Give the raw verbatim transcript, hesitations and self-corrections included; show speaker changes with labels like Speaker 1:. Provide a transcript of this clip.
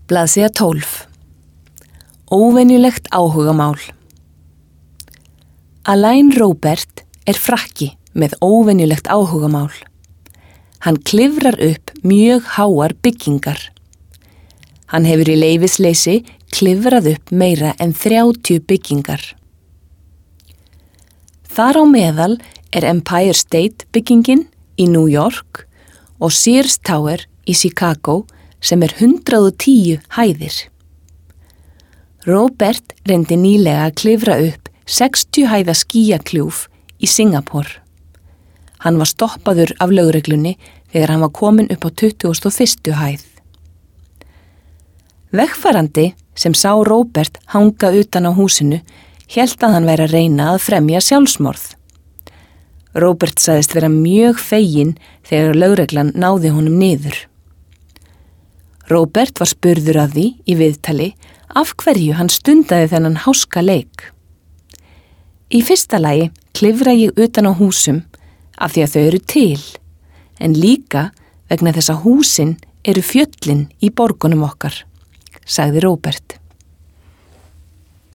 Speaker 1: Blaðsíða tólf. Óvenjulegt áhugamál. Alain Robert er frakki með óvenjulegt áhugamál. Hann klifrar upp mjög háar byggingar. Hann hefur í leyfisleysi klifrað upp meira en þrjátíu byggingar. Þar á meðal er Empire State byggingin í New York og Sears Tower í Chicago sem er hundrað og tíu hæðir. Robert reyndi nýlega að klifra upp sextíu hæða skýjakljúf í Singapore. Hann var stoppaður af lögreglunni þegar hann var kominn upp á tuttugustu og fyrstu hæð. Vegfarandi sem sá Robert hanga utan á húsinu hélt að hann væri að reyna að fremja sjálfsmorð. Robert sagðist vera mjög feginn þegar lögreglan náði honum niður. Robert var spurður af því í viðtali af hverju hann stundaði þennan háska leik. Í fyrsta lagi klifra ég utan á húsum af því að þau eru til, en líka vegna þess að húsin eru fjöllin í borgunum okkar, sagði Robert.